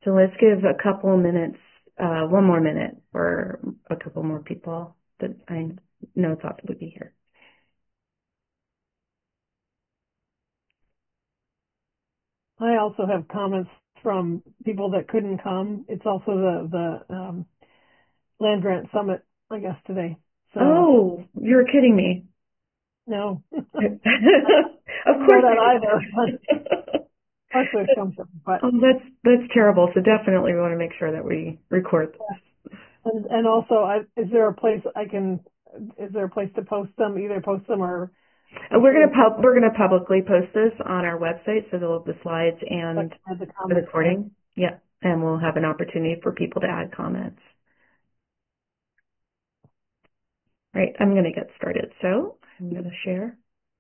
So let's give a couple of minutes, one more minute for a couple more people that I know thought would be here. I also have comments from people that couldn't come. It's also the land grant summit, I guess, today. So, oh, you're kidding me. No. Of course that either. Of course some, but that's terrible. So definitely we want to make sure that we record this. And also, is there a place to post them? Either post them or we're gonna publicly post this on our website, so there'll have the slides and the recording. Yeah, and we'll have an opportunity for people to add comments. Right, I'm gonna get started. So I'm gonna share.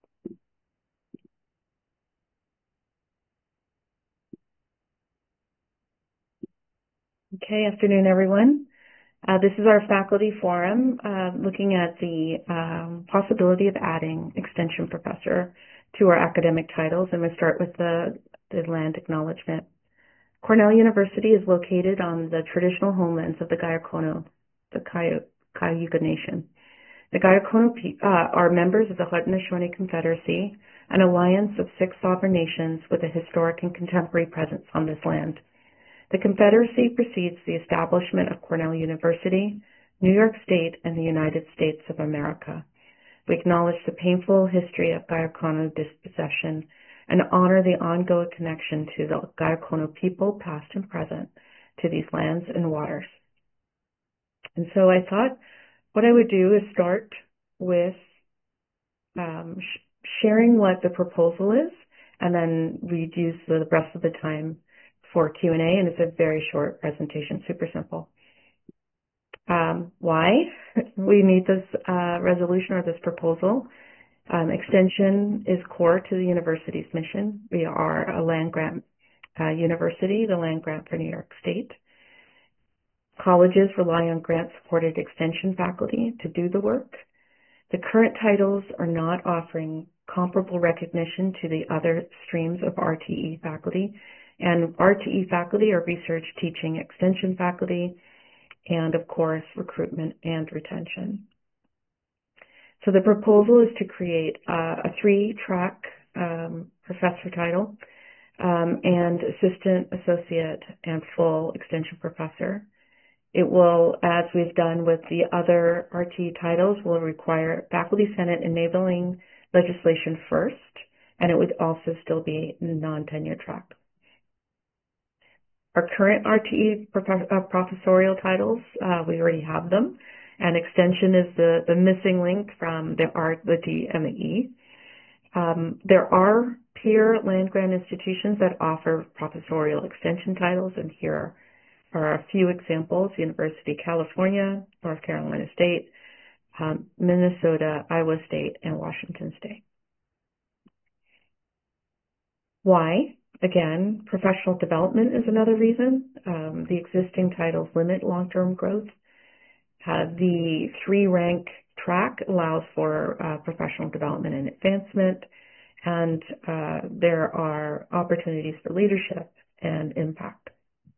Okay, afternoon, everyone. This is our faculty forum looking at the possibility of adding extension professor to our academic titles. I'm going to start with the land acknowledgement. Cornell University is located on the traditional homelands of the Gayakono, the Cayuga Nation. The Gayakono are members of the Haudenosaunee Confederacy, an alliance of 6 sovereign nations with a historic and contemporary presence on this land. The Confederacy precedes the establishment of Cornell University, New York State, and the United States of America. We acknowledge the painful history of Gayakono dispossession and honor the ongoing connection to the Gayakono people, past and present, to these lands and waters. And so I thought what I would do is start with sharing what the proposal is, and then we'd use the rest of the time for Q&A, and it's a very short presentation, super simple. Why we need this resolution or this proposal? Extension is core to the university's mission. We are a land grant university, the land grant for New York State. Colleges rely on grant-supported extension faculty to do the work. The current titles are not offering comparable recognition to the other streams of RTE faculty. And RTE faculty are research, teaching, extension faculty, and of course, recruitment and retention. So the proposal is to create a 3-track professor title and assistant, associate, and full extension professor. It will, as we've done with the other RTE titles, will require faculty senate enabling legislation first, and it would also still be non-tenure track. Our current RTE professorial titles, we already have them, and extension is the missing link from the D and the E. There are peer land grant institutions that offer professorial extension titles, and here are a few examples: University of California, North Carolina State, Minnesota, Iowa State, and Washington State. Why? Again, professional development is another reason. The existing titles limit long-term growth. The 3-rank track allows for professional development and advancement, and there are opportunities for leadership and impact.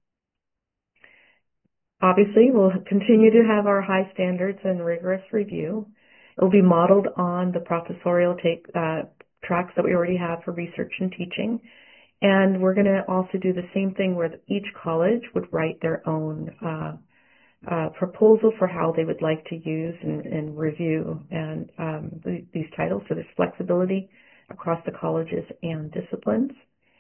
Obviously, we'll continue to have our high standards and rigorous review. It will be modeled on the professorial tracks that we already have for research and teaching. And we're going to also do the same thing where each college would write their own proposal for how they would like to use and review these titles. So there's flexibility across the colleges and disciplines.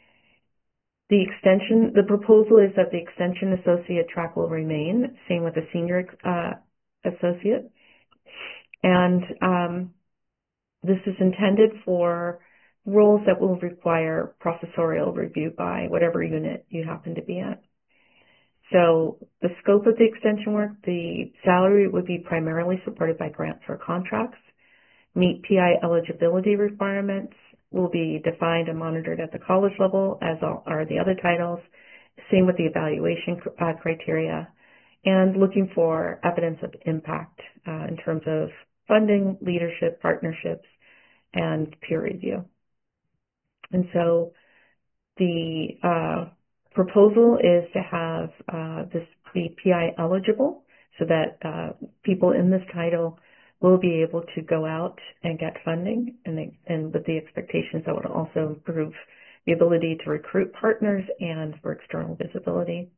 The proposal is that the extension associate track will remain, same with the senior associate. And this is intended for roles that will require professorial review by whatever unit you happen to be at. So the scope of the extension work, the salary would be primarily supported by grants or contracts. Meet PI eligibility requirements will be defined and monitored at the college level, as are the other titles. Same with the evaluation criteria, and looking for evidence of impact in terms of funding, leadership, partnerships, and peer review. And so the proposal is to have this be PI eligible so that people in this title will be able to go out and get funding, and with the expectations that would also improve the ability to recruit partners and for external visibility.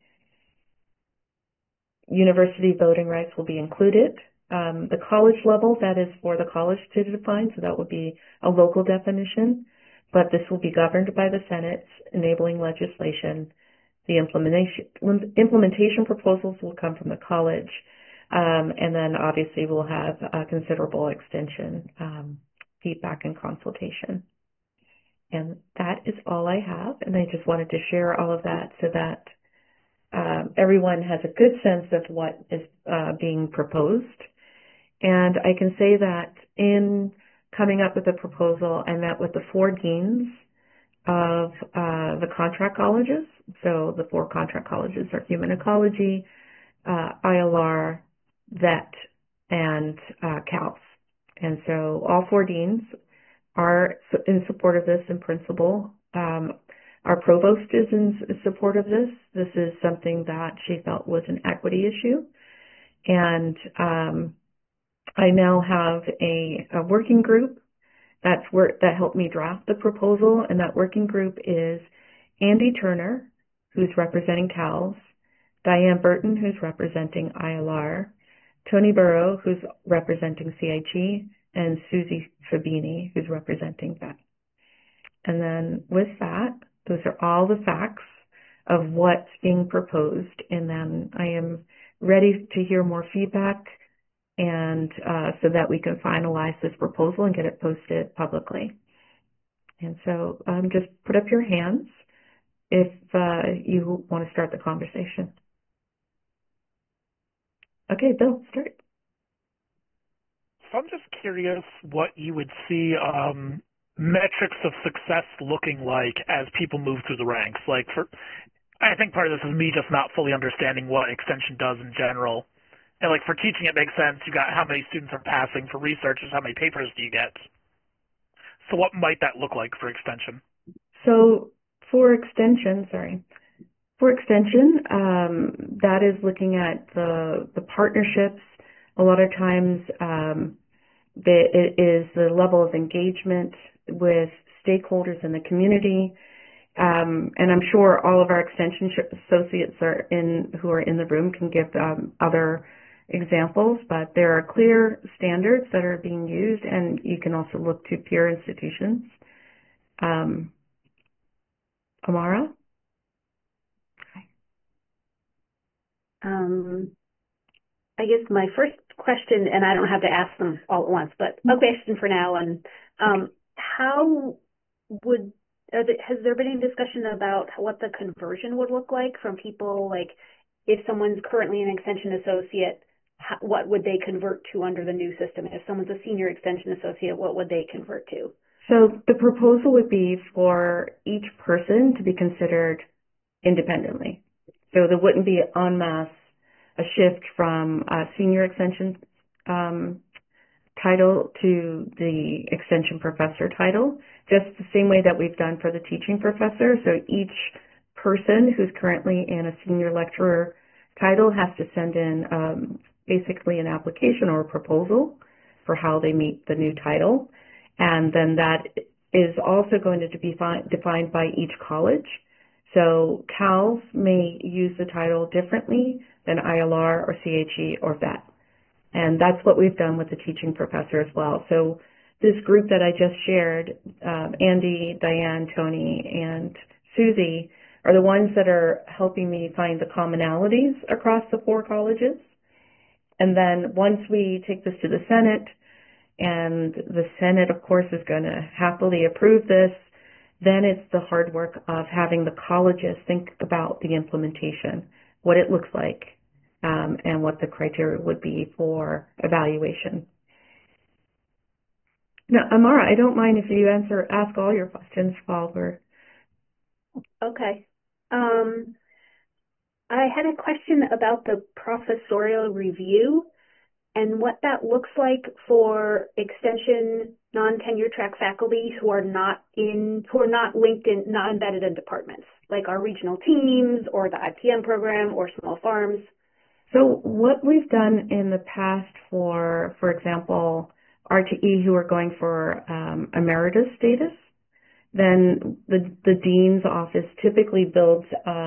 University voting rights will be included. The college level, that is for the college to define, so that would be a local definition, but this will be governed by the Senate, enabling legislation. The implementation proposals will come from the college, and then obviously we'll have considerable extension, feedback, and consultation. And that is all I have, and I just wanted to share all of that so that everyone has a good sense of what is being proposed. And I can say that in coming up with a proposal, I met with the 4 deans of the contract colleges. So the 4 contract colleges are Human Ecology, ILR, VET, and CALS. And so all 4 deans are in support of this in principle. Our provost is in support of this. This is something that she felt was an equity issue. And I now have a working group that helped me draft the proposal, and that working group is Andy Turner, who's representing CALS, Diane Burton, who's representing ILR, Tony Burrow, who's representing CIG, and Susie Fabini, who's representing VET. And then with that, those are all the facts of what's being proposed, and then I am ready to hear more feedback, and so that we can finalize this proposal and get it posted publicly. And so just put up your hands if you want to start the conversation. Okay, Bill, start. So I'm just curious what you would see metrics of success looking like as people move through the ranks. I think part of this is me just not fully understanding what extension does in general. And for teaching, it makes sense. You got how many students are passing. For researchers, how many papers do you get? So what might that look like for extension? So for extension, that is looking at the partnerships. A lot of times it is the level of engagement with stakeholders in the community. And I'm sure all of our extension associates who are in the room can give other examples, but there are clear standards that are being used, and you can also look to peer institutions. Amara? I guess my first question, and I don't have to ask them all at once, but a question for now, and has there been any discussion about what the conversion would look like from people, if someone's currently an extension associate, what would they convert to under the new system? If someone's a senior extension associate, what would they convert to? So the proposal would be for each person to be considered independently. So there wouldn't be en masse a shift from a senior extension title to the extension professor title, just the same way that we've done for the teaching professor. So each person who's currently in a senior lecturer title has to send in basically an application or a proposal for how they meet the new title. And then that is also going to be defined by each college. So CALS may use the title differently than ILR or CHE or VET. And that's what we've done with the teaching professor as well. So this group that I just shared, Andy, Diane, Tony, and Susie, are the ones that are helping me find the commonalities across the 4 colleges. And then once we take this to the Senate, and the Senate, of course, is going to happily approve this, then it's the hard work of having the colleges think about the implementation, what it looks like, and what the criteria would be for evaluation. Now, Amara, I don't mind if you ask all your questions while we're... Okay. I had a question about the professorial review and what that looks like for extension non-tenure track faculty who are not linked in, not embedded in departments, like our regional teams or the IPM program or small farms? So what we've done in the past for example, RTE who are going for emeritus status, then the dean's office typically builds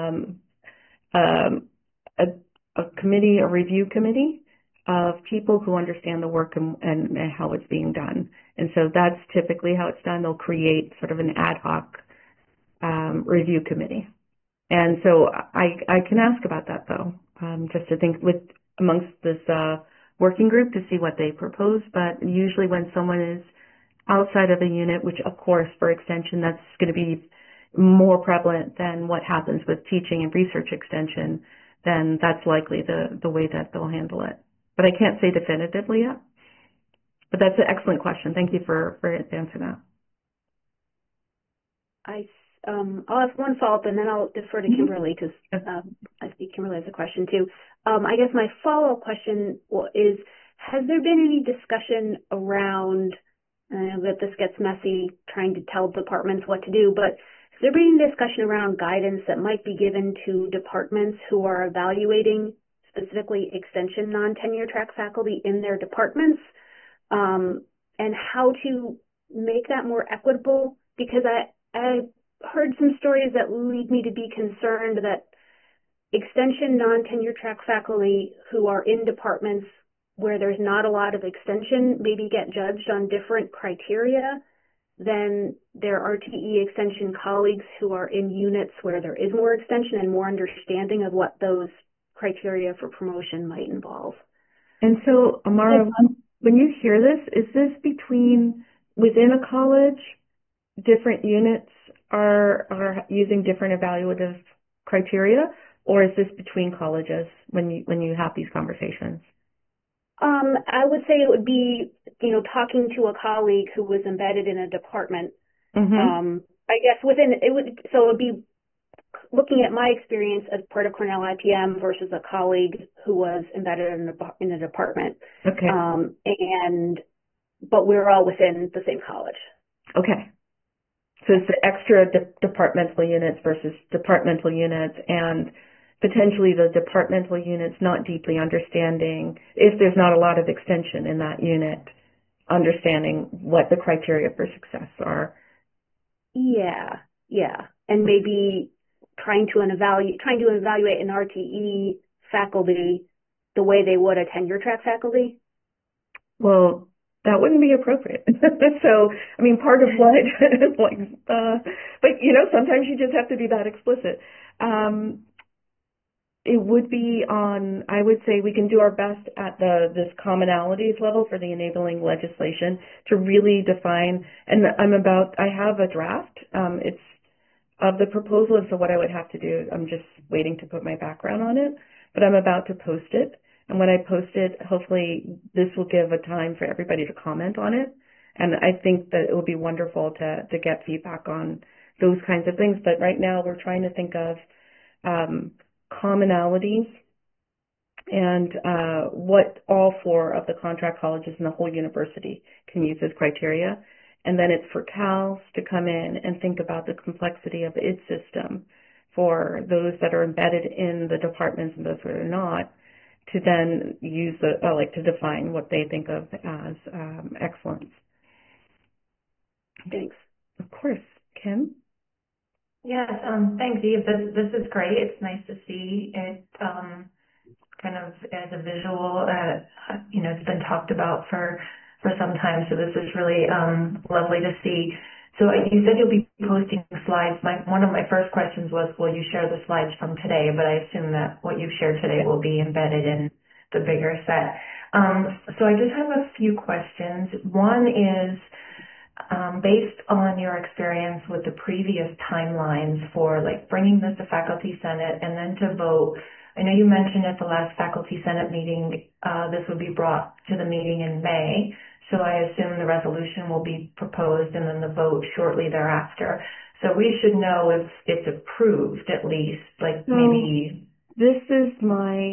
a committee, a review committee of people who understand the work and how it's being done. And so that's typically how it's done. They'll create sort of an ad hoc review committee. And so I can ask about that though, just to think with amongst this working group to see what they propose. But usually when someone is outside of a unit, which of course for extension that's going to be more prevalent than what happens with teaching and research extension, then that's likely the way that they'll handle it. But I can't say definitively yet. But that's an excellent question. Thank you for answering that. I'll have one follow-up and then I'll defer to Kimberly because I see Kimberly has a question too. I guess my follow-up question is, has there been any discussion around, I know that this gets messy trying to tell departments what to do, but has there been any discussion around guidance that might be given to departments who are evaluating specifically extension non-tenure track faculty in their departments, and how to make that more equitable? Because I heard some stories that lead me to be concerned that extension non-tenure track faculty who are in departments where there's not a lot of extension maybe get judged on different criteria than their RTE extension colleagues who are in units where there is more extension and more understanding of what those criteria for promotion might involve. And so, Amara, when you hear this, is this within a college, different units are using different evaluative criteria, or is this between colleges when you have these conversations? I would say it would be, talking to a colleague who was embedded in a department. Mm-hmm. I guess it would be looking at my experience as part of Cornell IPM versus a colleague who was embedded in a department. Okay. But we're all within the same college. Okay. So it's the extra departmental units versus departmental units, and potentially the departmental units not deeply understanding, if there's not a lot of extension in that unit, understanding what the criteria for success are. Yeah. And maybe trying to evaluate an RTE faculty the way they would a tenure track faculty. Well, that wouldn't be appropriate. So, I mean, part of what, but sometimes you just have to be that explicit. It would be I would say we can do our best at this commonalities level for the enabling legislation to really define, and I have a draft, it's of the proposal, and so what I would have to do, I'm just waiting to put my background on it, but I'm about to post it. And when I post it, hopefully this will give a time for everybody to comment on it. And I think that it will be wonderful to get feedback on those kinds of things. But right now we're trying to think of commonalities and what all 4 of the contract colleges in the whole university can use as criteria. And then it's for CALS to come in and think about the complexity of its system for those that are embedded in the departments and those that are not, to then use to define what they think of as excellence. Thanks. Of course. Kim? Yes, thanks, Eve. This is great. It's nice to see it kind of as a visual. It's been talked about for some time, so this is really lovely to see. So you said you'll be posting slides. One of my first questions was, will you share the slides from today? But I assume that what you've shared today will be embedded in the bigger set. So I just have a few questions. One is, based on your experience with the previous timelines for bringing this to Faculty Senate and then to vote, I know you mentioned at the last Faculty Senate meeting this would be brought to the meeting in May. So I assume the resolution will be proposed and then the vote shortly thereafter. So we should know if it's approved at least, maybe. This is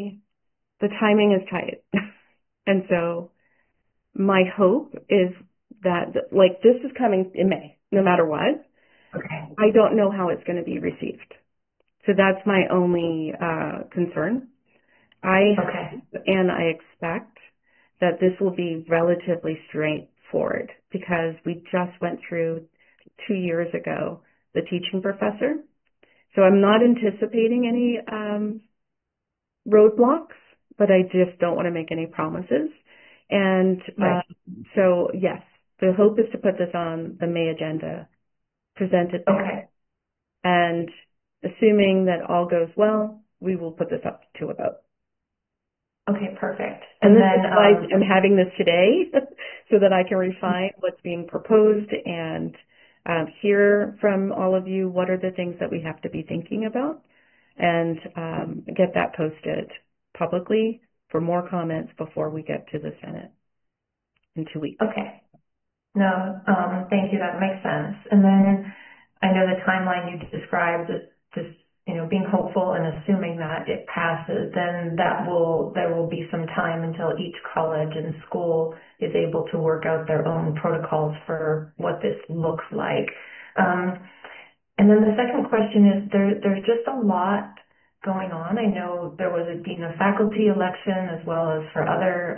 the timing is tight. And so my hope is that, like, this is coming in May, no matter what. Okay. I don't know how it's going to be received. So that's my only concern. I Okay. hope and I expect that this will be relatively straightforward because we just went through 2 years ago the teaching professor. So I'm not anticipating any roadblocks, but I just don't want to make any promises. And Right. so, yes, the hope is to put this on the May agenda, present it there. Okay. And assuming that all goes well, we will put this up to a vote. Okay, perfect. And this then, is why I'm having this today, so that I can refine what's being proposed and hear from all of you what are the things that we have to be thinking about, and get that posted publicly for more comments before we get to the Senate in 2 weeks. okay. No, thank you. That makes sense. And then I know the timeline you described is just, being hopeful and assuming that it passes, then there will be some time until each college and school is able to work out their own protocols for what this looks like. And then the second question is there's just a lot going on. I know there was a dean of faculty election as well as for other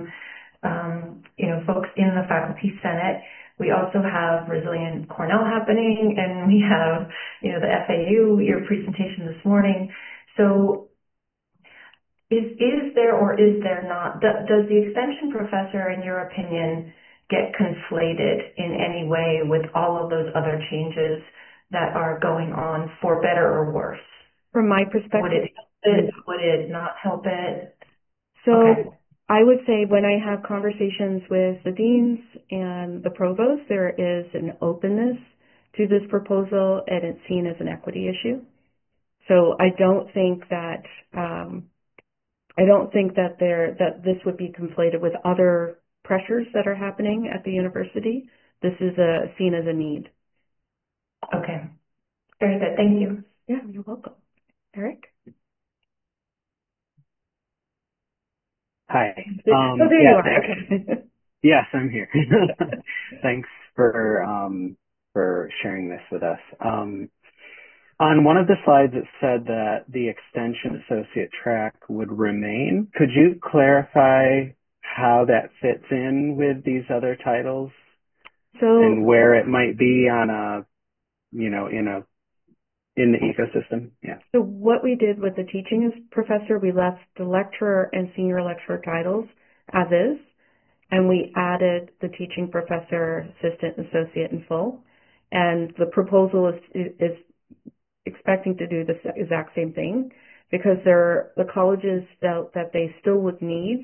folks in the faculty senate. We also have Resilient Cornell happening, and we have, the FAU, your presentation this morning. So is there or is there not, does the extension professor, in your opinion, get conflated in any way with all of those other changes that are going on, for better or worse? From my perspective, Would it help it? Would it not help it? so Okay. I would say when I have conversations with the deans and the provost, there is an openness to this proposal and it's seen as an equity issue. So I don't think that that this would be conflated with other pressures that are happening at the university. This is seen as a need. Okay. Very good. Thank you. Yeah, you're welcome. Eric? Hi. Oh, there you are. Okay. Yes, I'm here. Thanks for sharing this with us. On one of the slides, it said that the extension associate track would remain. Could you clarify how that fits in with these other titles and where it might be on in the ecosystem? Yeah. So what we did with the teaching professor, we left the lecturer and senior lecturer titles as is, and we added the teaching professor, assistant, associate, and full. And the proposal is expecting to do the exact same thing because the colleges felt that they still would need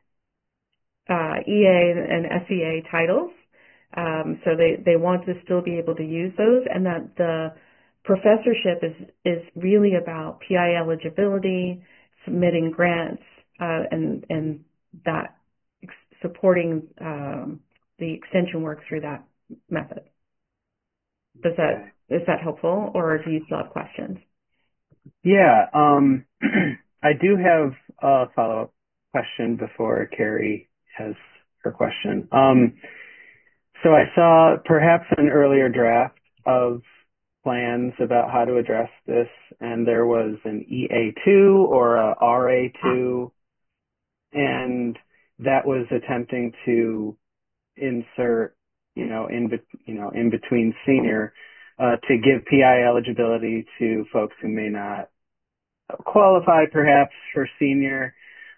EA and SEA titles. So they want to still be able to use those, and that the professorship is really about PI eligibility, submitting grants, and that supporting the extension work through that method. Is that helpful, or do you still have questions? Yeah, I do have a follow-up question before Carrie has her question. So I saw perhaps an earlier draft of plans about how to address this, and there was an EA2 or a RA2, and that was attempting to insert, in between senior, to give PI eligibility to folks who may not qualify perhaps for senior.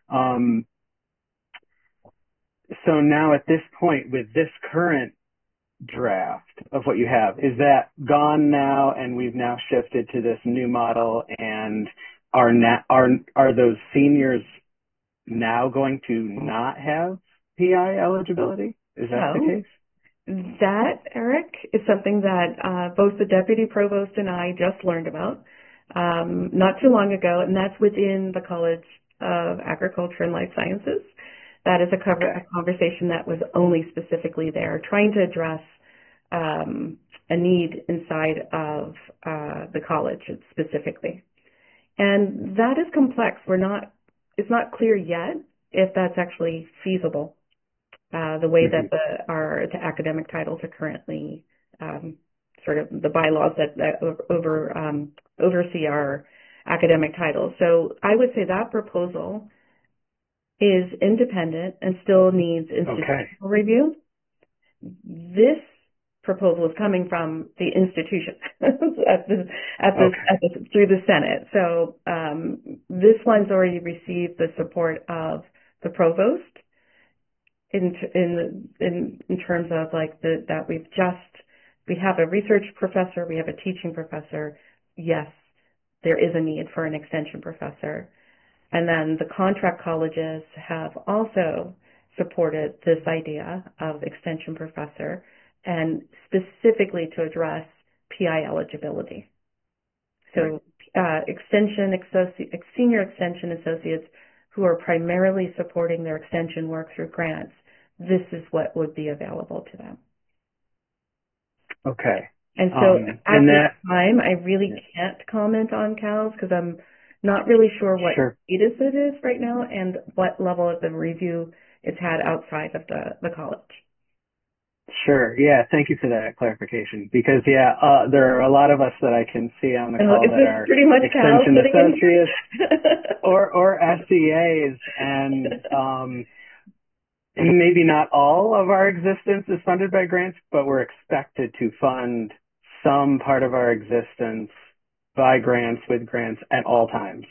So now at this point, with this current draft of what you have, is that gone now and we've now shifted to this new model, and are those seniors now going to not have PI eligibility? Is that the case? That, Eric, is something that both the deputy provost and I just learned about not too long ago, and that's within the College of Agriculture and Life Sciences. That is a conversation that was only specifically there, trying to address a need inside of the college specifically. And that is complex. It's not clear yet if that's actually feasible. the way that the academic titles are currently sort of the bylaws that oversee our academic titles. So I would say that proposal is independent and still needs institutional review. This proposal is coming from the institution through the Senate. So this one's already received the support of the provost in terms of like that we have a research professor, we have a teaching professor. Yes, there is a need for an extension professor. And then the contract colleges have also supported this idea of extension professor, and specifically to address PI eligibility. So senior extension associates who are primarily supporting their extension work through grants, this is what would be available to them. Okay. And so at this time, I really can't comment on CALS because I'm not really sure what status it is right now and what level of the review it's had outside of the college. Sure. Yeah. Thank you for that clarification. Because there are a lot of us that I can see on the call that are pretty much extension associates or SCAs, and maybe not all of our existence is funded by grants, but we're expected to fund some part of our existence by grants, with grants at all times.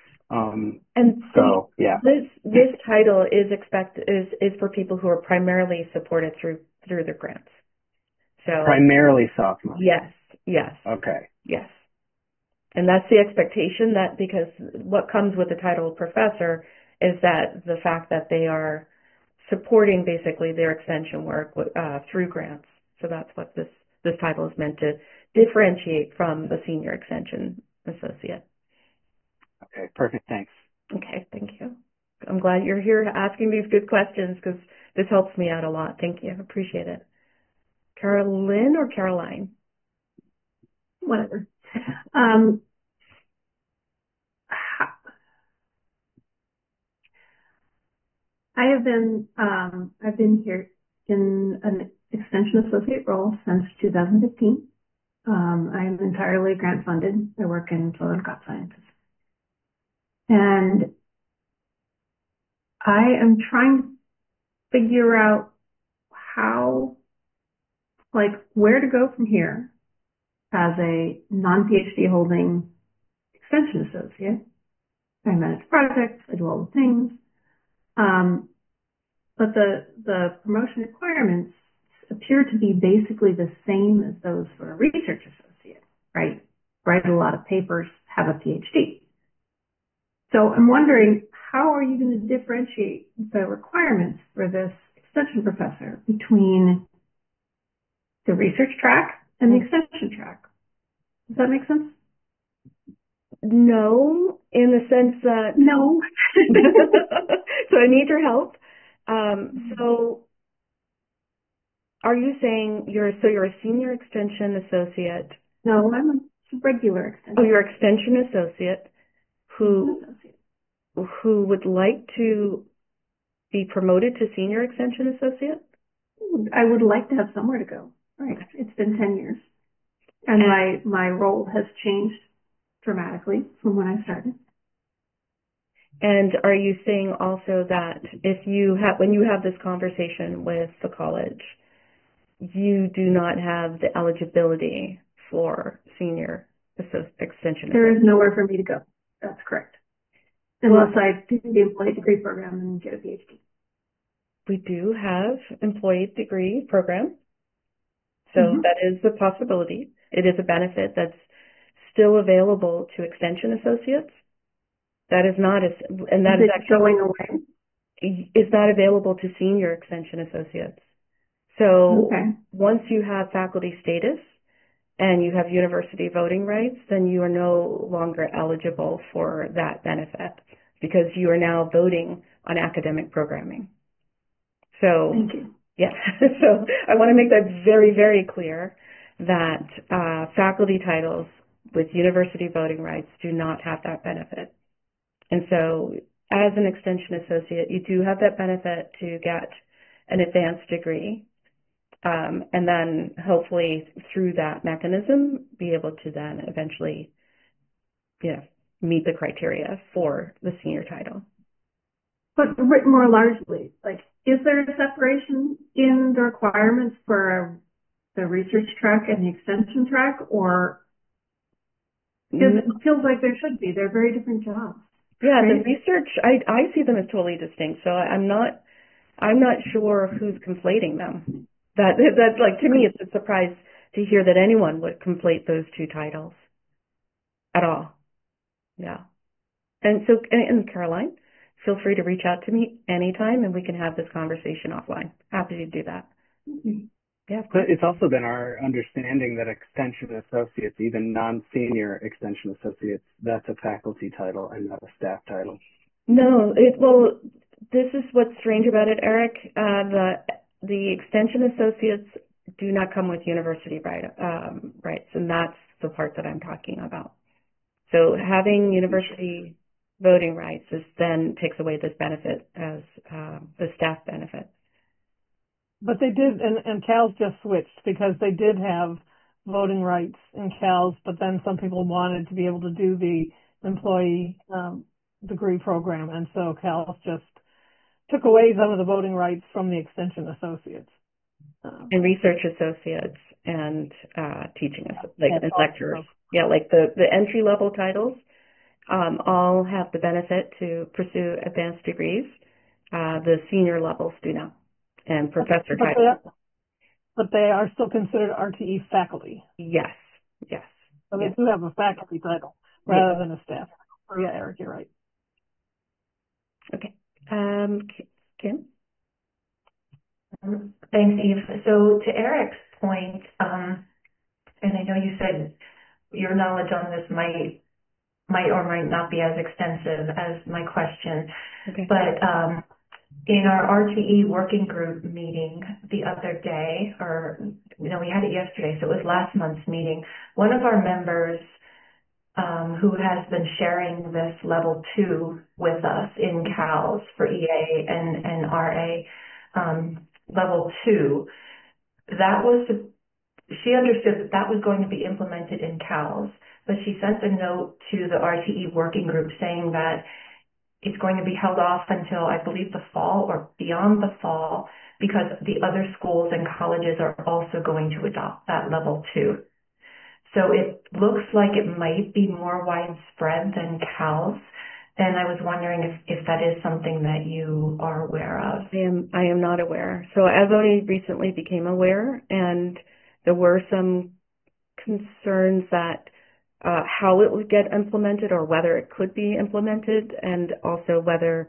This title is for people who are primarily supported through the grants. So primarily sophomore. Yes. Okay. Yes. And that's the expectation, that because what comes with the title of professor is that the fact that they are supporting basically their extension work through grants. So that's what this title is meant to differentiate from the senior extension associate. Okay, perfect. Thanks. Okay, thank you. I'm glad you're here asking these good questions because this helps me out a lot. Thank you. Appreciate it. Carolyn or Caroline? Whatever. I've been here in an extension associate role since 2015. I am entirely grant funded. I work in soil and crop sciences. And I am trying to figure out where to go from here as a non-PhD holding extension associate. I manage projects, I do all the things. But the promotion requirements appear to be basically the same as those for a research associate, right? Write a lot of papers, have a PhD. So I'm wondering, how are you going to differentiate the requirements for this extension professor between the research track and the extension track? Does that make sense? No, in the sense that... No. So I need your help. So are you saying you're a senior extension associate? No, I'm a regular extension. Oh, you're extension associate who would like to be promoted to senior extension associate? I would like to have somewhere to go. Right. It's been 10 years. And my role has changed dramatically from when I started. And are you saying also that when you have this conversation with the college, you do not have the eligibility for senior extension? There is nowhere for me to go. That's correct. Unless I do the employee degree program and get a PhD. We do have employee degree program. So that is a possibility. It is a benefit that's still available to extension associates. That is not going away. Is not available to senior extension associates. So once you have faculty status and you have university voting rights, then you are no longer eligible for that benefit because you are now voting on academic programming. So, thank you. Yeah. So I want to make that very, very clear that faculty titles with university voting rights do not have that benefit. And so as an extension associate, you do have that benefit to get an advanced degree, and then hopefully through that mechanism be able to then eventually, meet the criteria for the senior title. But written more largely, like, is there a separation in the requirements for the research track and the extension track, or because it feels like there should be? They're very different jobs. Yeah, right? the research, I see them as totally distinct. So I'm not sure who's conflating them. That's like, to me, it's a surprise to hear that anyone would conflate those two titles at all. Yeah. And so, and Caroline, feel free to reach out to me anytime and we can have this conversation offline. Happy to do that. Mm-hmm. Yeah. But it's also been our understanding that extension associates, even non-senior extension associates, that's a faculty title and not a staff title. No, well, this is what's strange about it, Eric. The extension associates do not come with university rights, and that's the part that I'm talking about. So having university voting rights then takes away this benefit as the staff benefit. But they did, and CALS just switched because they did have voting rights in CALS, but then some people wanted to be able to do the employee degree program, and so CALS just took away some of the voting rights from the extension associates. And research associates and teaching and lecturers. Also. Yeah, like the entry level titles all have the benefit to pursue advanced degrees. The senior levels do not. And professor titles. But they are still considered RTE faculty. Yes. So they do have a faculty title rather than a staff. Yeah, Eric, you're right. Okay. Kim? Thanks, Eve. So to Eric's point, and I know you said your knowledge on this might or might not be as extensive as my question, okay. But in our RTE working group meeting the other day, or we had it yesterday, so it was last month's meeting, one of our members who has been sharing this level 2 with us in CALS for EA and RA, level 2, she understood that was going to be implemented in CALS, but she sent a note to the RTE working group saying that it's going to be held off until, I believe, the fall or beyond the fall, because the other schools and colleges are also going to adopt that level 2. So it looks like it might be more widespread than CALS, and I was wondering if that is something that you are aware of. I am not aware. So as only recently became aware, and there were some concerns that how it would get implemented or whether it could be implemented, and also whether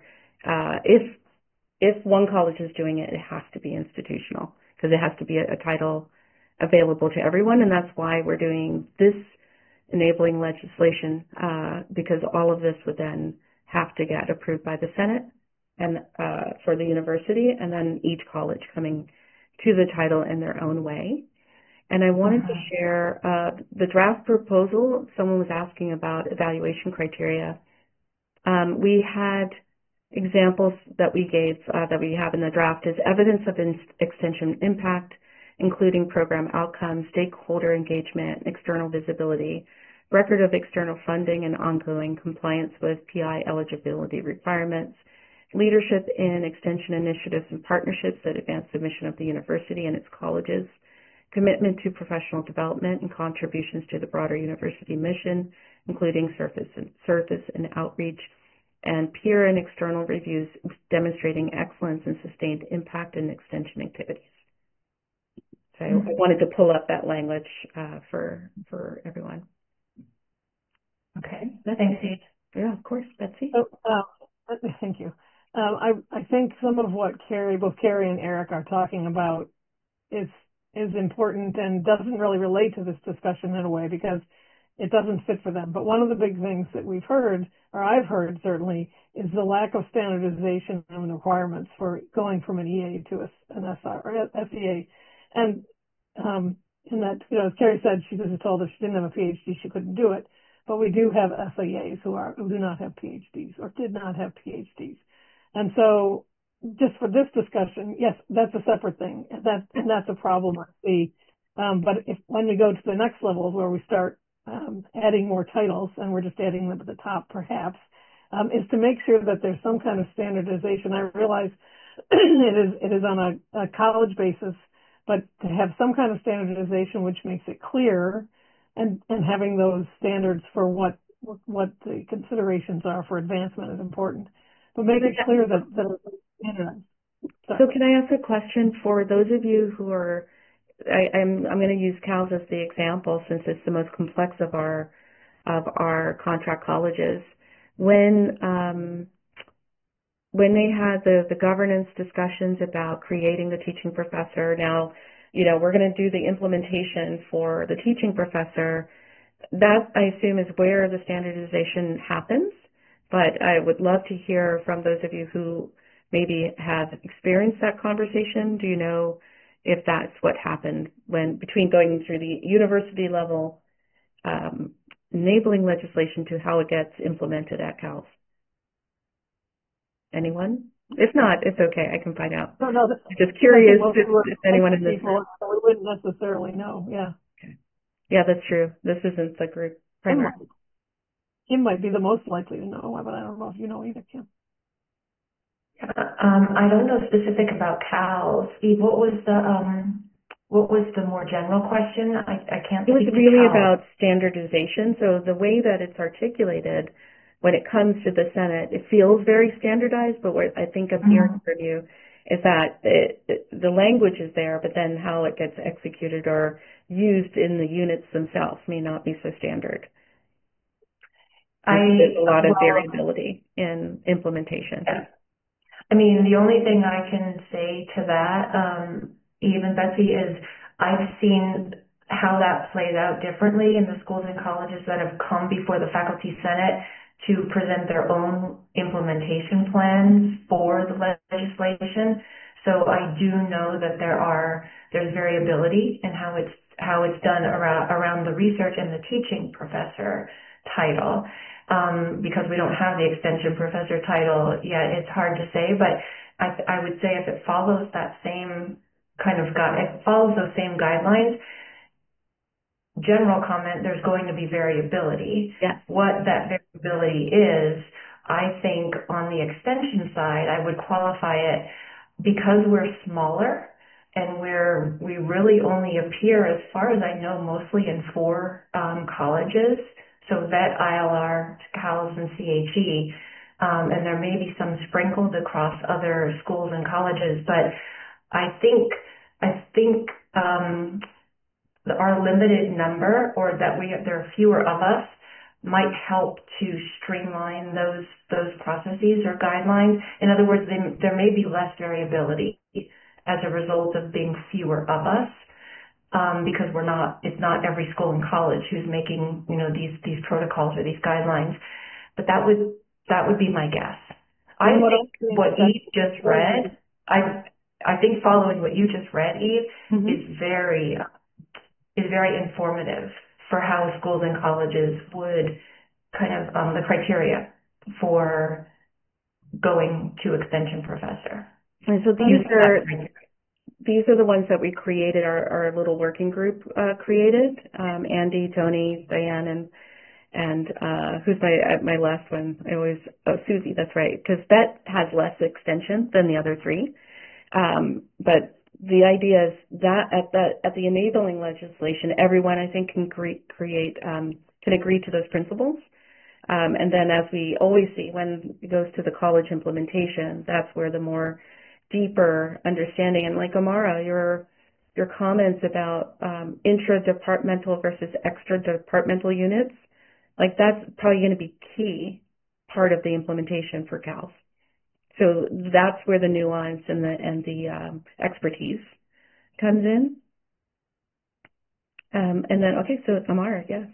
if one college is doing it, it has to be institutional because it has to be a title available to everyone, and that's why we're doing this enabling legislation because all of this would then have to get approved by the Senate and for the university, and then each college coming to the title in their own way. And I wanted to share the draft proposal. Someone was asking about evaluation criteria. We had examples that we gave that we have in the draft is evidence of extension impact, including program outcomes, stakeholder engagement, external visibility, record of external funding and ongoing compliance with PI eligibility requirements, leadership in extension initiatives and partnerships that advance the mission of the university and its colleges, commitment to professional development and contributions to the broader university mission, including surface and outreach, and peer and external reviews demonstrating excellence and sustained impact in extension activities. So I wanted to pull up that language for everyone. Okay, thanks, Eve. Yeah, of course, Betsy. Thank you. I think some of what both Carrie and Eric are talking about is important and doesn't really relate to this discussion in a way because it doesn't fit for them. But one of the big things that we've heard, or I've heard certainly, is the lack of standardization of the requirements for going from an EA to an SR or SEA. And in that, as Carrie said, she was told if she didn't have a PhD, she couldn't do it. But we do have SAAs who do not have PhDs or did not have PhDs. And so just for this discussion, yes, that's a separate thing. That's a problem I see. But when we go to the next level where we start adding more titles, and we're just adding them at the top, perhaps, is to make sure that there's some kind of standardization. I realize it is on a college basis, but to have some kind of standardization which makes it clear, and having those standards for what the considerations are for advancement is important. But make it clear that it's standardized. Sorry. So can I ask a question for those of you who are, I'm going to use CALS as the example since it's the most complex of our contract colleges. When they had the governance discussions about creating the teaching professor, now, we're going to do the implementation for the teaching professor. That, I assume, is where the standardization happens. But I would love to hear from those of you who maybe have experienced that conversation. Do you know if that's what happened between going through the university level enabling legislation to how it gets implemented at CALS? Anyone? If not, it's okay. I can find out. No, I'm just curious if anyone in this room. We wouldn't necessarily know. Yeah. Okay. Yeah, that's true. This isn't the group primarily. Kim might be the most likely to know, but I don't know if you know either, Kim. I don't know specific about CALS. Eve, what was the more general question? I can't. It was really about standardization. So the way that it's articulated, when it comes to the Senate, it feels very standardized. But what I think I'm hearing from you is that the language is there, but then how it gets executed or used in the units themselves may not be so standard. There's a lot of variability in implementation. Yeah. I mean, the only thing I can say to that, Eve and Betsy, is I've seen how that plays out differently in the schools and colleges that have come before the Faculty Senate to present their own implementation plans for the legislation. So I do know that there's variability in how it's done around the research and the teaching professor title. Because we don't have the extension professor title yet, it's hard to say, but I would say if it follows that same it follows those same guidelines, general comment, there's going to be variability. Yes. What that variability is, I think on the extension side, I would qualify it because we're smaller and we really only appear, as far as I know, mostly in 4 colleges. So VET, ILR, CALS, and CHE, and there may be some sprinkled across other schools and colleges, but I think our limited number, or that there are fewer of us, might help to streamline those processes or guidelines. In other words, there may be less variability as a result of being fewer of us. Because it's not every school and college who's making, these protocols or these guidelines, but that would be my guess. I think what Eve just read, I think following what you just read, Eve, is very informative for how schools and colleges would the criteria for going to extension professor. And so these are the ones that we created, our little working group created. Andy, Tony, Diane, and who's my last one? Susie, that's right, because that has less extension than the other 3. But the idea is that at the enabling legislation, everyone, I think, can can agree to those principles. And then, as we always see, when it goes to the college implementation, that's where the more deeper understanding, and like Amara, your comments about intra-departmental versus extra-departmental units, like that's probably going to be key part of the implementation for CALS. So that's where the nuance and the expertise comes in. And then, okay, so Amara, yes.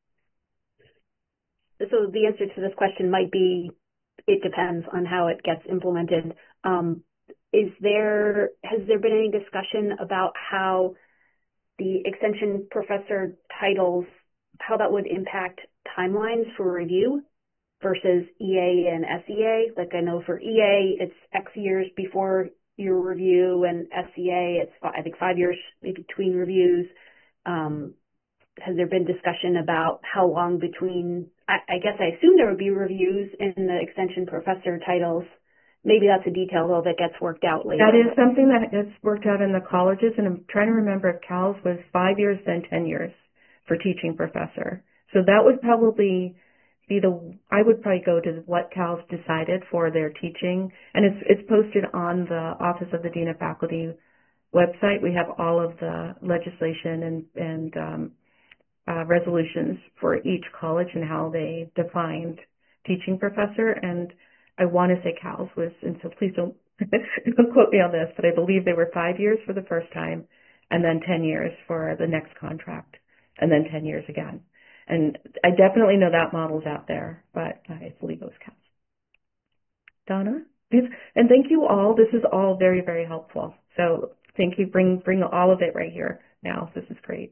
So the answer to this question might be, it depends on how it gets implemented. Has there been any discussion about how the extension professor titles, how that would impact timelines for review versus EA and SEA. Like I know for EA, it's X years before your review, and SEA, it's I think 5 years maybe between reviews. Has there been discussion about how long between, I guess I assume there would be reviews in the extension professor titles. Maybe that's a detail though that gets worked out later. That is something that gets worked out in the colleges, and I'm trying to remember if CALS was 5 years, then 10 years for teaching professor. So that would probably be I would probably go to what CALS decided for their teaching, and it's posted on the Office of the Dean of Faculty website. We have all of the legislation and resolutions for each college and how they defined teaching professor, and I want to say CALS was, and so please don't don't quote me on this, but I believe they were 5 years for the first time, and then 10 years for the next contract, and then 10 years again. And I definitely know that model's out there, but I believe it was CALS. Donna? And thank you all. This is all very, very helpful. So thank you. Bring all of it right here now. This is great.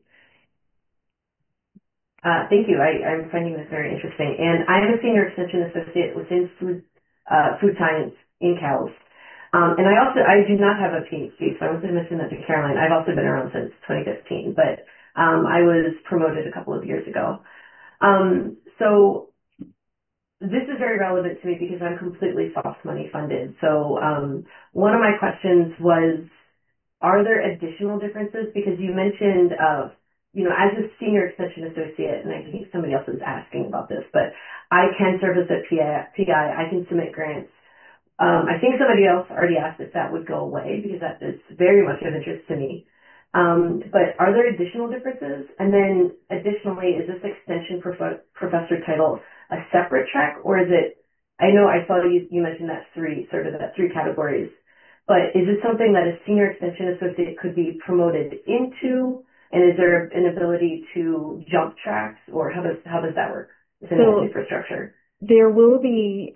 Thank you. I'm finding this very interesting. And I'm a senior extension associate within food science in CALS. And I do not have a PhD, so I wanted to mention that to Caroline. I've also been around since 2015, but I was promoted a couple of years ago. So this is very relevant to me because I'm completely soft money funded. So one of my questions was, are there additional differences? Because you mentioned as a senior extension associate, and I think somebody else was asking about this, but I can serve as a PI, I can submit grants. I think somebody else already asked if that would go away, because that is very much of interest to me. But are there additional differences? And then additionally, is this extension professor title a separate track, or is it, I know I saw you mentioned that three categories, but is it something that a senior extension associate could be promoted into? And is there an ability to jump tracks, or how does that work within the infrastructure? There will be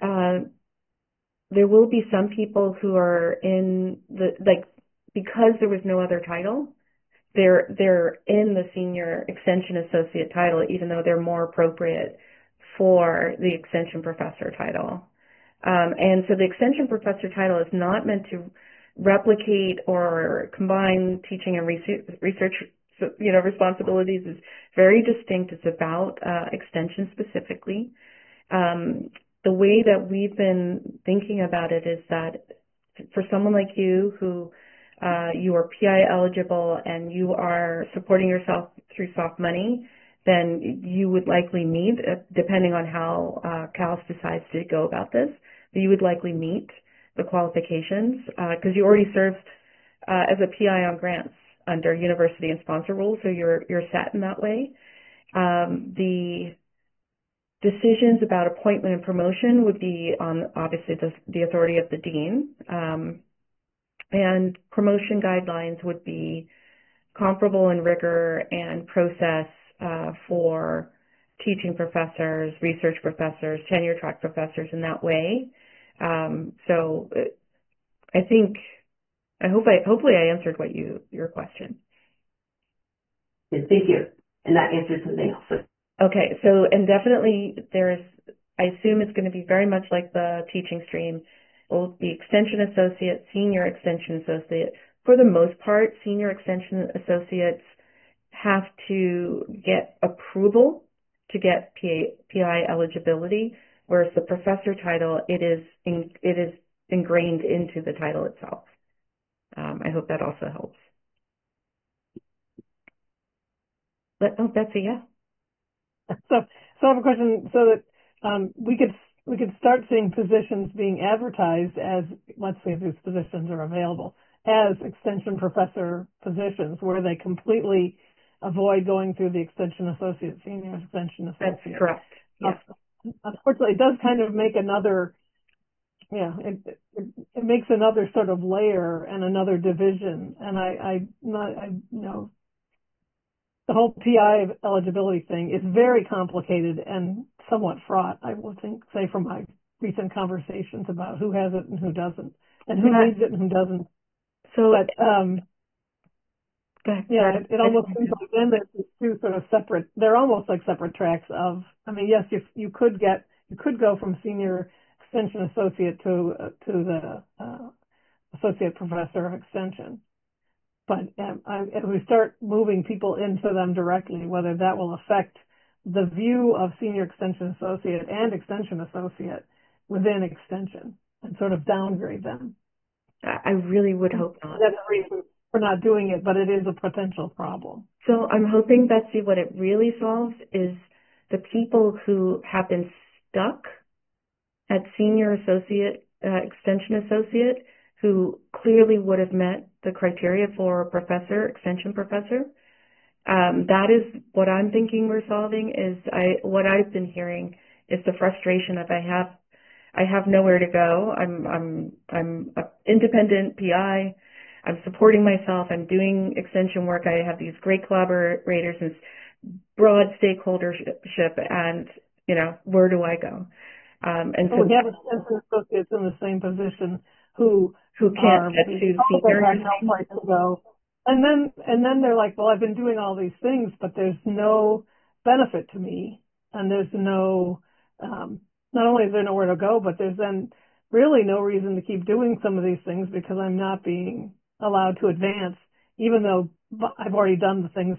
some people who are in because there was no other title, they're in the senior extension associate title, even though they're more appropriate for the extension professor title. And so the extension professor title is not meant to replicate or combine teaching and research responsibilities. Is very distinct. It's about extension specifically. The way that we've been thinking about it is that for someone like you who you are PI eligible and you are supporting yourself through soft money, then you would likely meet, depending on how CALS decides to go about this, you would likely meet the qualifications because you already served as a PI on grants under university and sponsor rules, so you're set in that way. The decisions about appointment and promotion would be on, obviously, the authority of the dean, and promotion guidelines would be comparable in rigor and process for teaching professors, research professors, tenure track professors in that way. So I think, hopefully I answered your question. Yes, thank you. And that answers something else. Okay, so, and definitely I assume it's going to be very much like the teaching stream. It will be extension associate, senior extension associate. For the most part, senior extension associates have to get approval to get PI eligibility, whereas the professor title, it is ingrained into the title itself. I hope that also helps. Betsy, yeah. So I have a question, so that we could start seeing positions being advertised as, let's see if these positions are available, as extension professor positions, where they completely avoid going through the extension associate, senior extension associate. That's correct. Yes. Unfortunately, it does kind of make another, it makes another sort of layer and another division. And the whole PI eligibility thing is very complicated and somewhat fraught, I would say, from my recent conversations about who has it and who doesn't, and who needs it and who doesn't. So, it almost seems like then there's these two sort of separate, they're almost like separate tracks of, I mean, yes, you could get you could go from senior extension associate to the associate professor of extension. But as we start moving people into them directly, whether that will affect the view of senior extension associate and extension associate within extension and sort of downgrade them. I really would hope not. That's the reason for not doing it, but it is a potential problem. So I'm hoping, Betsy, what it really solves is the people who have been stuck at senior associate, extension associate, who clearly would have met the criteria for a professor, extension professor. That is what I'm thinking we're solving. What I've been hearing is the frustration of I have nowhere to go. I'm an independent PI. I'm supporting myself. I'm doing extension work. I have these great collaborators and broad stakeholdership, and where do I go? And so we have extension associates in the same position who can't get to senior. No place to go. And then they're like, well, I've been doing all these things, but there's no benefit to me, and there's no not only is there nowhere to go, but there's then really no reason to keep doing some of these things because I'm not being allowed to advance, even though I've already done the things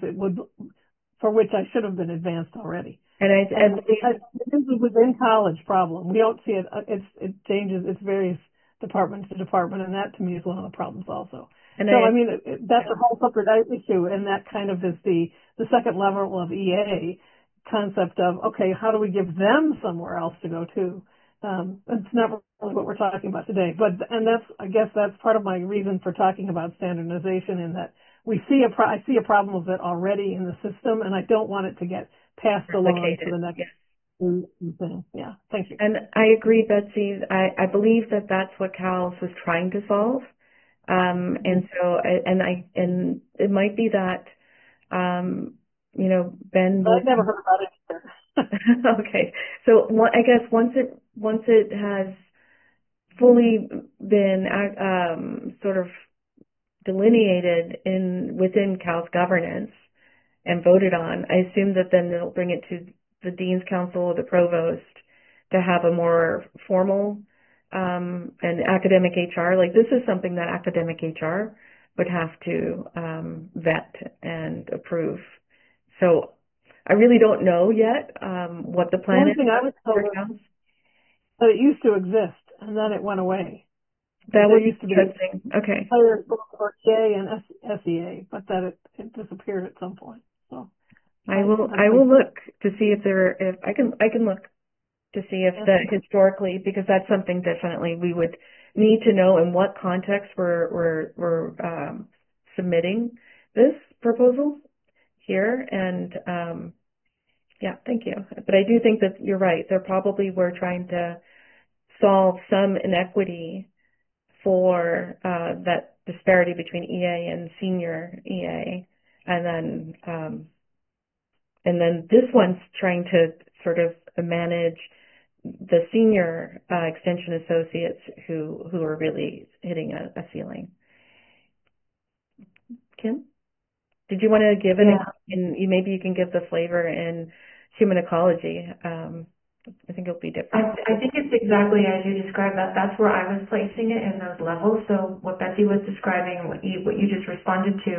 for which I should have been advanced already. And this is within college problem. We don't see it. It changes. It's various department to department, and that to me is one of the problems also. That's a whole separate issue, and that kind of is the second level of EA concept of, okay, how do we give them somewhere else to go to? It's not really what we're talking about today, I guess that's part of my reason for talking about standardization, in that I see a problem with it already in the system, and I don't want it to get passed along to the next thing. Yeah, thank you. And I agree, Betsy. I believe that that's what CALS was trying to solve. And it might be that, Ben. I've never heard about it either. Okay. So I guess once it has fully been sort of delineated within CALS governance and voted on, I assume that then they'll bring it to the Dean's Council or the Provost to have a more formal and academic HR. Like, this is something that academic HR would have to vet and approve. So I really don't know yet what the plan is. One thing I was told was that it used to exist and then it went away. That was used to be interesting. Okay. For EA and SEA, but that it disappeared at some point. So I will look to see if I can look to see if that historically, because that's something definitely we would need to know in what context we're submitting this proposal here. And thank you. But I do think that you're right. They're probably were trying to solve some inequity for that disparity between EA and senior EA, and then this one's trying to sort of manage the senior extension associates who are really hitting a ceiling. Kim, did you want to give it? And maybe you can give the flavor in human ecology. I think it'll be different. I think it's exactly as you described that. That's where I was placing it in those levels. So what Betsy was describing, what you just responded to,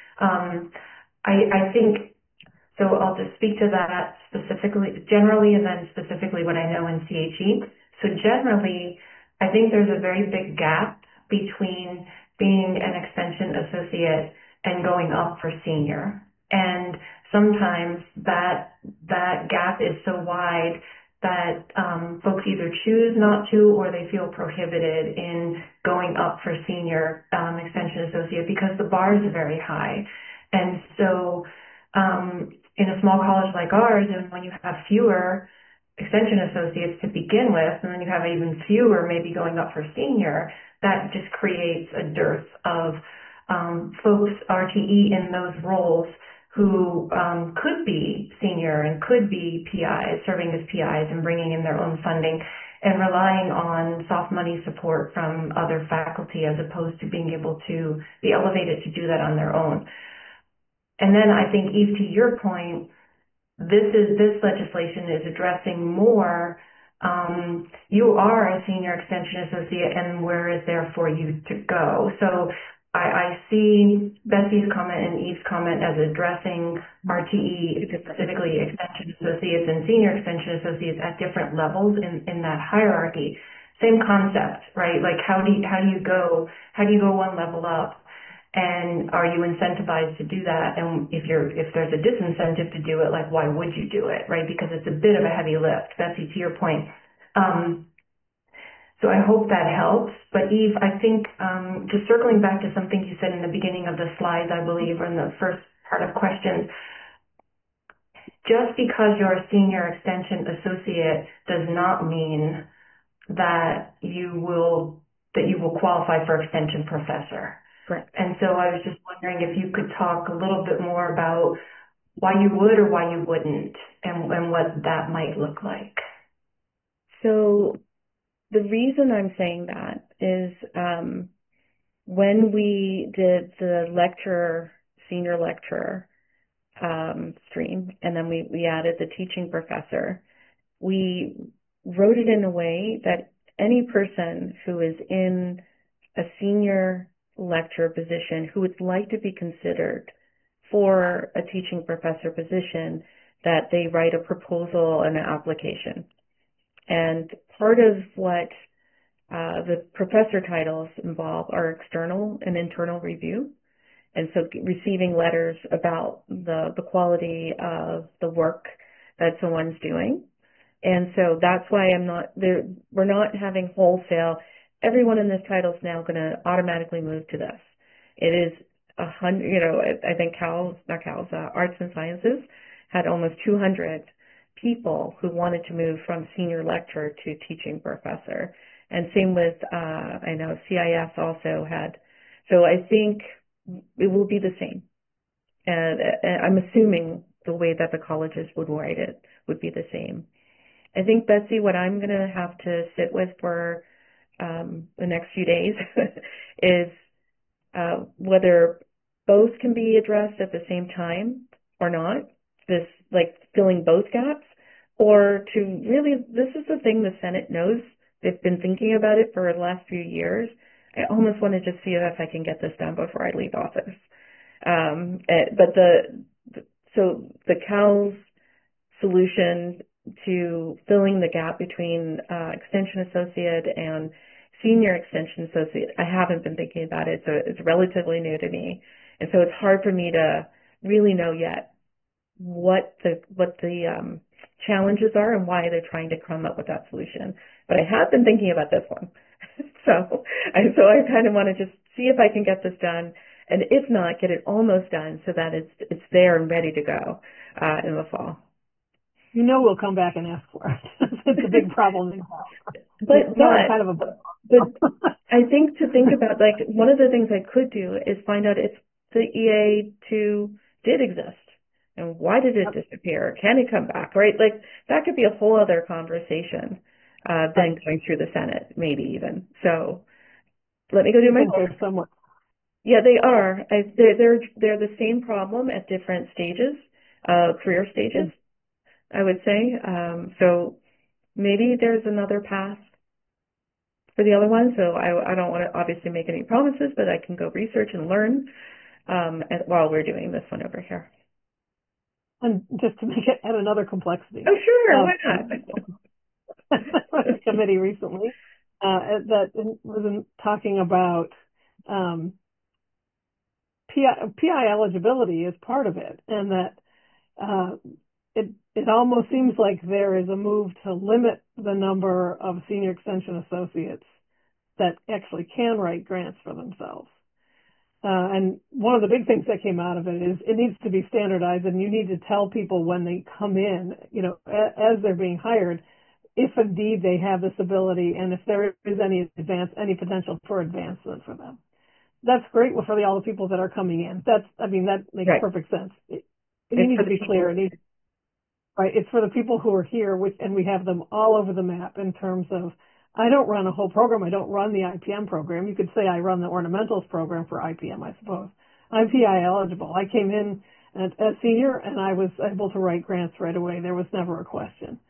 I think, so I'll just speak to that generally, and then specifically what I know in CHE. So generally, I think there's a very big gap between being an extension associate and going up for senior. And sometimes that gap is so wide that folks either choose not to, or they feel prohibited in going up for senior extension associate because the bar is very high. And so in a small college like ours, and when you have fewer extension associates to begin with, and then you have even fewer maybe going up for senior, that just creates a dearth of folks, RTE, in those roles who could be senior and could be PIs, serving as PIs and bringing in their own funding and relying on soft money support from other faculty as opposed to being able to be elevated to do that on their own. And then I think, Eve, to your point, this legislation is addressing more you are a senior extension associate, and where is there for you to go? So I see Betsy's comment and Eve's comment as addressing RTE, specifically extension associates and senior extension associates at different levels in that hierarchy. Same concept, right? Like how do you go one level up? And are you incentivized to do that? And if there's a disincentive to do it, like why would you do it, right? Because it's a bit of a heavy lift. Betsy, to your point. So I hope that helps. But Eve, I think just circling back to something you said in the beginning of the slides, I believe, or in the first part of questions, just because you're a senior extension associate does not mean that you will qualify for extension professor. Correct. And so I was just wondering if you could talk a little bit more about why you would or why you wouldn't, and what that might look like. So the reason I'm saying that is when we did the senior lecturer stream, and then we added the teaching professor, we wrote it in a way that any person who is in a senior lecturer position who would like to be considered for a teaching professor position, that they write a proposal and an application. And part of what the professor titles involve are external and internal review. And so receiving letters about the quality of the work that someone's doing. And so that's why we're not having wholesale, everyone in this title is now going to automatically move to this. It is 100, I think Arts and Sciences had almost 200 people who wanted to move from senior lecturer to teaching professor. And same with, I know CIS also had. So I think it will be the same. And I'm assuming the way that the colleges would write it would be the same. I think, Betsy, what I'm going to have to sit with for the next few days is whether both can be addressed at the same time or not, this like filling both gaps, or to really, this is the thing the Senate knows. They've been thinking about it for the last few years. I almost want to just see if I can get this done before I leave office. But so the CAL's solution to filling the gap between extension associate and senior extension associate, I haven't been thinking about it, so it's relatively new to me. And so it's hard for me to really know yet what the challenges are and why they're trying to come up with that solution. But I have been thinking about this one. So I kind of want to just see if I can get this done, and if not, get it almost done so that it's there and ready to go in the fall. We'll come back and ask for it. It's a big problem. But I think to think about, like, one of the things I could do is find out if the EA2 did exist. And why did it disappear? Can it come back, right? Like, that could be a whole other conversation than going through the Senate, maybe even. So let me go do my homework. Somewhat. Yeah, they are. They're the same problem at different stages, career stages, I would say. So maybe there's another path for the other one. So I don't want to obviously make any promises, but I can go research and learn while we're doing this one over here. And just to make it add another complexity. Oh, sure. Why not? A committee recently that was talking about PI eligibility is part of it, and that it almost seems like there is a move to limit the number of senior extension associates that actually can write grants for themselves. And one of the big things that came out of it is it needs to be standardized, and you need to tell people when they come in, as they're being hired, if indeed they have this ability and if there is any potential for advancement for them. That's great for all the people that are coming in. That makes perfect sense. You need to be clear. Right. It's for the people who are here, and we have them all over the map in terms of, I don't run a whole program. I don't run the IPM program. You could say I run the ornamentals program for IPM, I suppose. I'm PI eligible. I came in as senior, and I was able to write grants right away. There was never a question.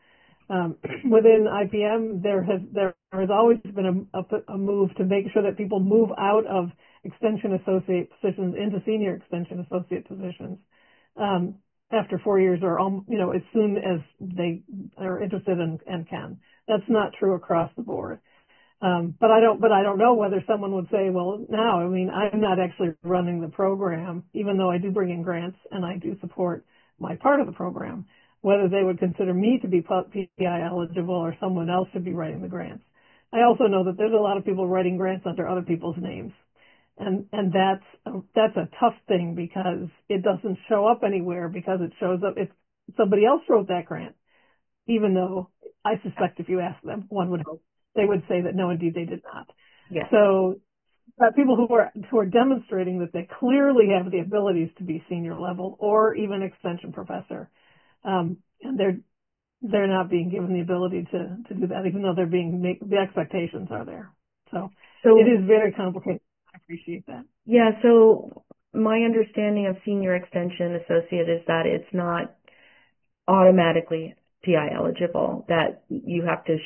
Within IPM, there has always been a move to make sure that people move out of extension associate positions into senior extension associate positions after 4 years, or as soon as they are interested and can. That's not true across the board. But I don't know whether someone would say, well, now, I mean, I'm not actually running the program, even though I do bring in grants and I do support my part of the program, whether they would consider me to be PI eligible or someone else should be writing the grants. I also know that there's a lot of people writing grants under other people's names. And that's a tough thing because it doesn't show up anywhere, because it shows up if somebody else wrote that grant, even though I suspect if you ask them, one would hope they would say that no, indeed they did not. Yeah. So people who are demonstrating that they clearly have the abilities to be senior level or even extension professor, and they're not being given the ability to do that, even though the expectations are there. So it is very complicated. I appreciate that. Yeah. So my understanding of senior extension associate is that it's not automatically PI eligible, that you have to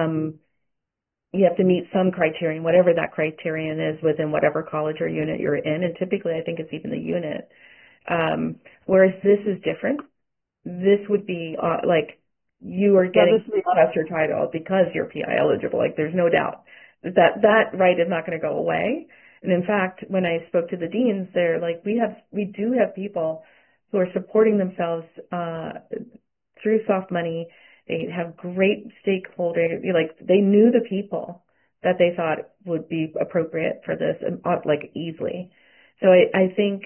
meet some criterion, whatever that criterion is within whatever college or unit you're in. And typically, I think it's even the unit. Whereas this is different. This would be like you are getting professor title because you're PI eligible. Like there's no doubt that right is not going to go away. And in fact, when I spoke to the deans, they're like, we do have people who are supporting themselves through soft money. They have great stakeholders. Like they knew the people that they thought would be appropriate for this, like easily. So I think.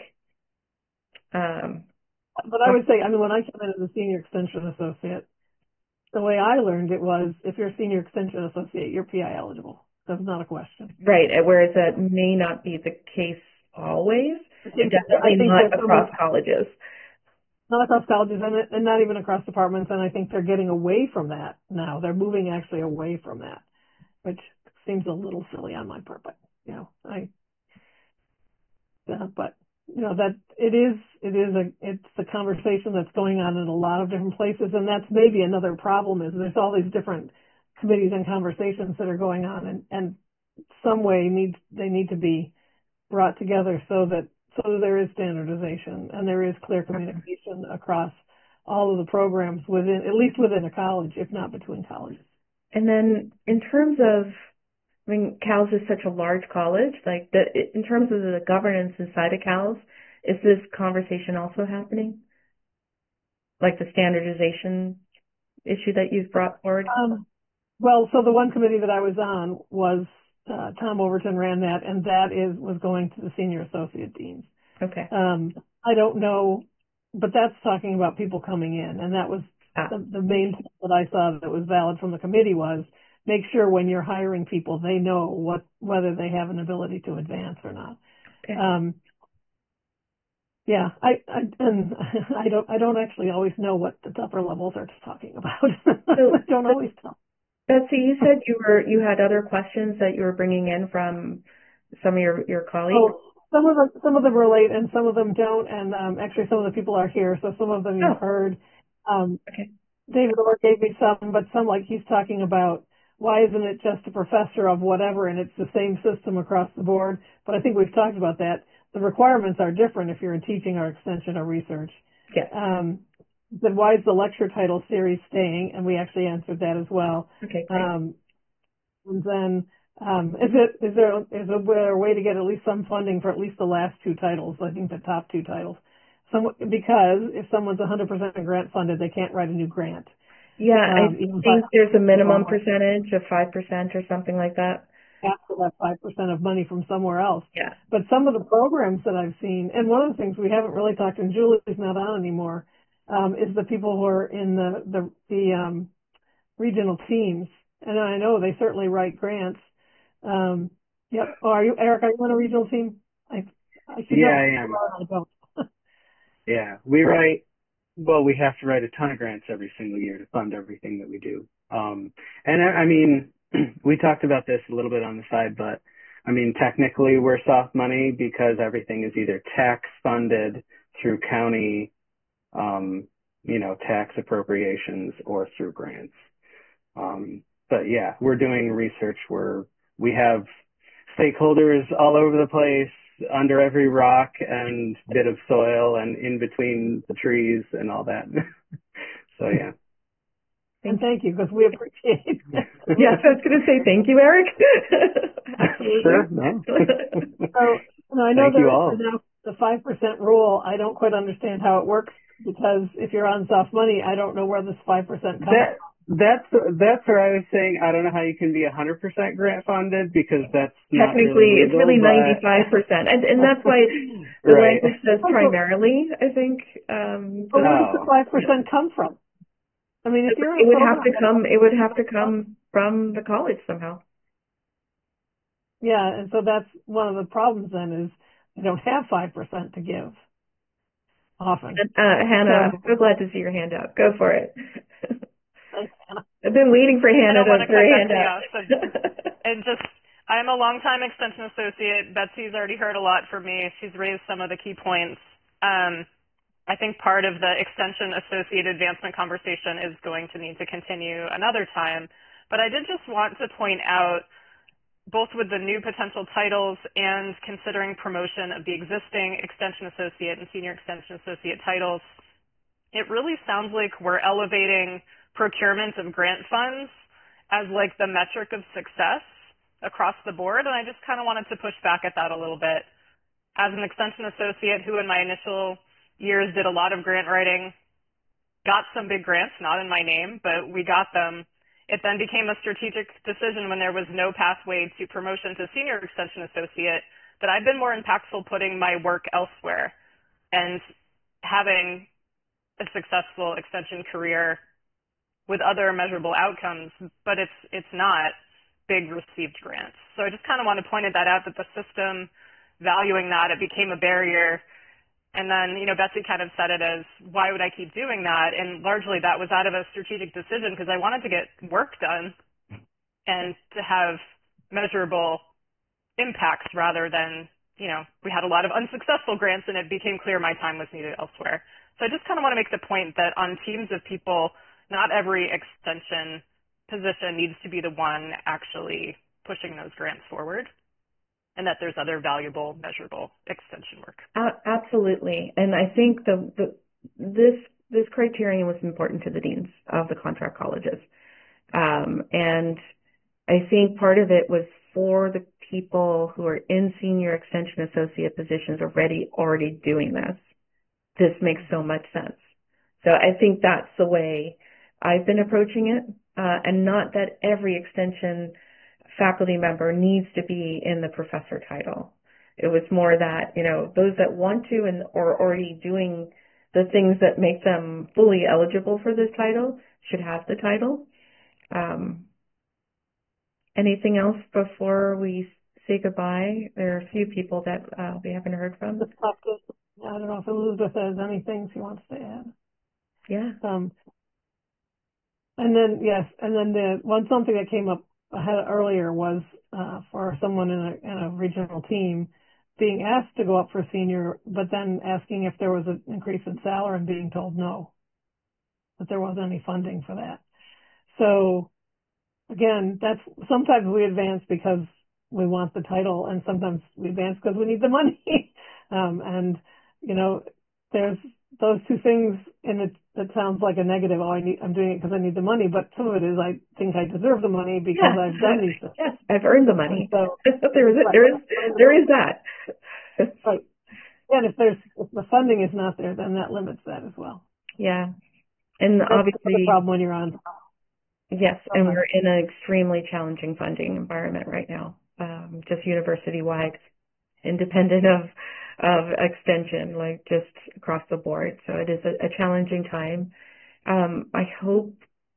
But I would say, I mean, when I came in as a senior extension associate, the way I learned it was, if you're a senior extension associate, you're PI eligible. That's not a question. Right. Whereas that may not be the case always. Definitely not across colleges. Not across colleges, and not even across departments. And I think they're getting away from that now. They're moving actually away from that, which seems a little silly on my part. But that it's a conversation that's going on in a lot of different places, and that's maybe another problem is there's all these different committees and conversations that are going on, and some way they need to be brought together so that there is standardization and there is clear communication across all of the programs at least within a college, if not between colleges. And then in terms of, I mean, CALS is such a large college, like in terms of the governance inside of CALS, is this conversation also happening? Like the standardization issue that you've brought forward? Well, so the one committee that I was on was Tom Overton ran that, and that was going to the senior associate deans. Okay. I don't know, but that's talking about people coming in, and that was the main thing that I saw that was valid from the committee was make sure when you're hiring people, they know whether they have an ability to advance or not. Okay. Yeah, I don't actually always know what the upper levels are talking about. So, I don't always tell. Betsy, you said you had other questions that you were bringing in from some of your colleagues. Oh, some of them relate and some of them don't, and actually some of the people are here, so some of them you've heard. Okay. David Orr gave me some, but some like he's talking about why isn't it just a professor of whatever and it's the same system across the board? But I think we've talked about that. The requirements are different if you're in teaching or extension or research. Yeah. Then why is the lecture title series staying? And we actually answered that as well. Okay. Great. And then is there a way to get at least some funding for at least the last two titles? I think the top two titles. Because if someone's 100% grant funded, they can't write a new grant. Yeah, I think there's a minimum percentage of 5% or something like that. After that 5% of money from somewhere else. Yeah. But some of the programs that I've seen, and one of the things we haven't really talked, and Julie's not on anymore, is the people who are in the regional teams. And I know they certainly write grants. Yep. Oh, are you, Eric, are you on a regional team? I am. I don't. Yeah. We have to write a ton of grants every single year to fund everything that we do. And I mean, we talked about this a little bit on the side, but I mean, technically we're soft money because everything is either tax funded through county, tax appropriations or through grants. But yeah, we're doing research where we have stakeholders all over the place, under every rock and bit of soil and in between the trees and all that. So yeah. And thank you, because we appreciate it. Yes, I was going to say thank you, Eric. Absolutely. Sure. No. So, I know Thank you all. the 5% rule, I don't quite understand how it works, because if you're on soft money, I don't know where this 5% comes from. That's where I was saying I don't know how you can be 100% grant funded, because that's not technically really legal, it's really 95%, and that's why the right. language says primarily. I think. But where does the 5% come from? I mean, if you're it would have to come. It would have to come from the college somehow. Yeah, and so that's one of the problems then, is they don't have 5% to give often. Hannah, I'm so glad to see your hand up. Go for it. Thanks, Hannah. I've been waiting for Hannah to throw her hand up. And just, I'm a longtime extension associate. Betsy's already heard a lot from me. She's raised some of the key points. I think part of the extension associate advancement conversation is going to need to continue another time. But I did just want to point out, both with the new potential titles and considering promotion of the existing extension associate and senior extension associate titles, it really sounds like we're elevating procurement of grant funds as like the metric of success across the board. And I just kind of wanted to push back at that a little bit. As an extension associate who in my initial years did a lot of grant writing, got some big grants, not in my name, but we got them. It then became a strategic decision when there was no pathway to promotion to senior extension associate that I've been more impactful putting my work elsewhere and having a successful extension career with other measurable outcomes, but it's not big received grants. So I just kind of want to point that out, that the system valuing that, it became a barrier. And then, Betsy kind of said it as, why would I keep doing that? And largely that was out of a strategic decision because I wanted to get work done and to have measurable impacts rather than, we had a lot of unsuccessful grants and it became clear my time was needed elsewhere. So I just kind of want to make the point that on teams of people, not every extension position needs to be the one actually pushing those grants forward, and that there's other valuable, measurable extension work. Absolutely. And I think this criterion was important to the deans of the contract colleges. And I think part of it was for the people who are in senior extension associate positions already doing this. This makes so much sense. So I think that's the way I've been approaching it, and not that every extension faculty member needs to be in the professor title. It was more that, those that want to and are already doing the things that make them fully eligible for this title should have the title. Anything else before we say goodbye? There are a few people that we haven't heard from. I don't know if Elizabeth has anything she wants to add. Yeah. And then something that came up earlier was for someone in a regional team being asked to go up for senior, but then asking if there was an increase in salary and being told no, that there wasn't any funding for that. So again, that's sometimes we advance because we want the title, and sometimes we advance because we need the money. And there's those two things, and it sounds like a negative. I'm doing it because I need the money, but some of it is I think I deserve the money because I've done these things. Yes, I've earned the money. So there is that. Right. And if the funding is not there, then that limits that as well. Yeah, and that's obviously the problem when you're on. Yes, and we're in an extremely challenging funding environment right now, just university-wide, independent of extension, like just across the board. So it is a challenging time. I hope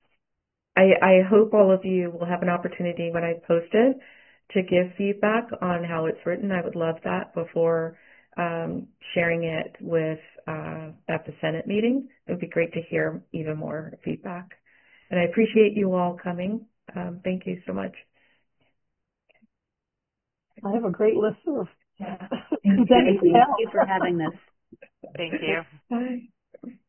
all of you will have an opportunity when I post it to give feedback on how it's written. I would love that before sharing it with at the Senate meeting. It would be great to hear even more feedback. And I appreciate you all coming. Thank you so much. I have a great list of Thank you for having this. Thank you. Bye.